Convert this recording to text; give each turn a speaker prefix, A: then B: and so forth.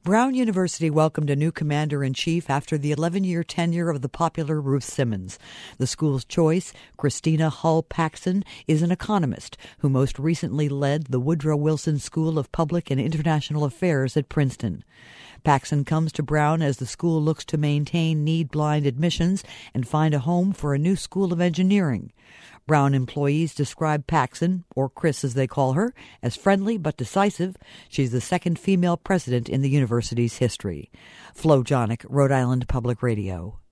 A: Brown University welcomed a new commander-in-chief after the 11-year tenure of the popular Ruth Simmons. The school's choice, Christina Hull Paxson, is an economist who most recently led the Woodrow Wilson School of Public and International Affairs at Princeton. Paxson comes to Brown as the school looks to maintain need-blind admissions and find a home for a new school of engineering. Brown employees describe Paxson, or Chris as they call her, as friendly but decisive. She's the second female president in the university's history. Flo Jonick, Rhode Island Public Radio.